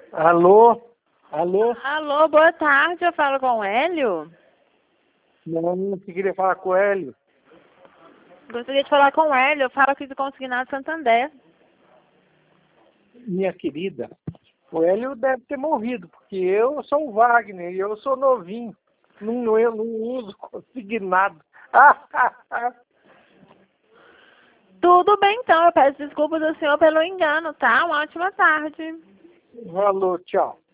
Alô? Alô? Alô, boa tarde, eu falo com o Hélio. Não, você queria falar com o Hélio? Gostaria de falar com o Hélio, eu falo aqui do Consignado Santander. Minha querida, o Hélio deve ter morrido, porque eu sou o Wagner e eu sou novinho. Eu não uso consignado. Tudo bem então, eu peço desculpas ao senhor pelo engano, tá? Uma ótima tarde. Alô, tchau.